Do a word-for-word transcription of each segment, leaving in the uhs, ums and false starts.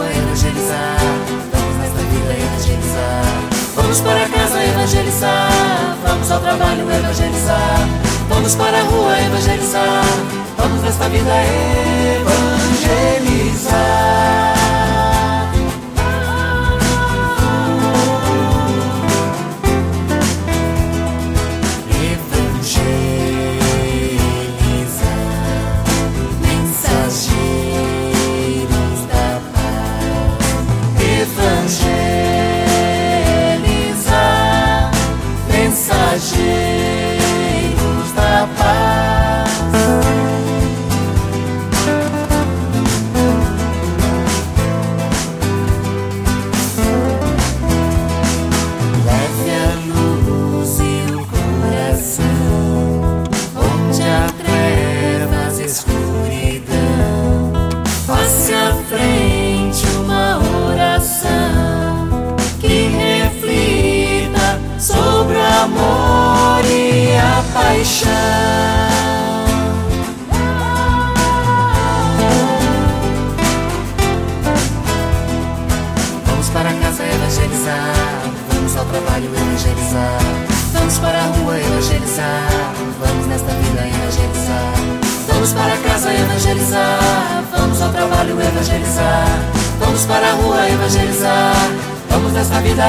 rua evangelizar. Vamos nesta vida evangelizar. Vamos para casa evangelizar. Vamos ao trabalho evangelizar. Vamos para a rua evangelizar. Vamos nesta vida evangelizar. Mensageiros da paz. Leve a luz e o coração onde há trevas e escuridão. Passe à frente uma oração que reflita sobre o amor e a paixão. Vamos para casa evangelizar. Vamos ao trabalho evangelizar. Vamos para a rua evangelizar. Vamos nesta vida evangelizar. Vamos para casa evangelizar. Vamos ao trabalho evangelizar. Vamos para a rua evangelizar. Vamos nesta vida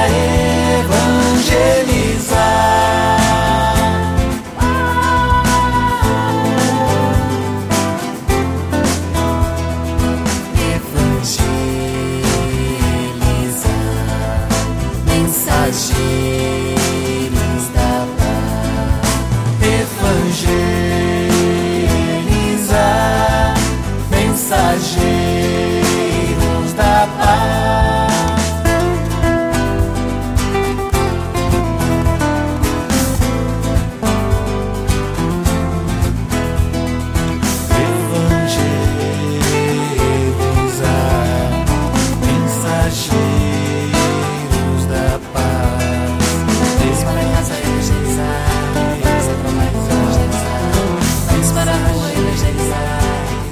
evangelizar. Evangelizar. Mensageiros da paz. Evangelizar. Mensageiros da paz.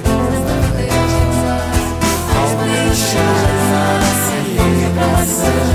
Evangelizar.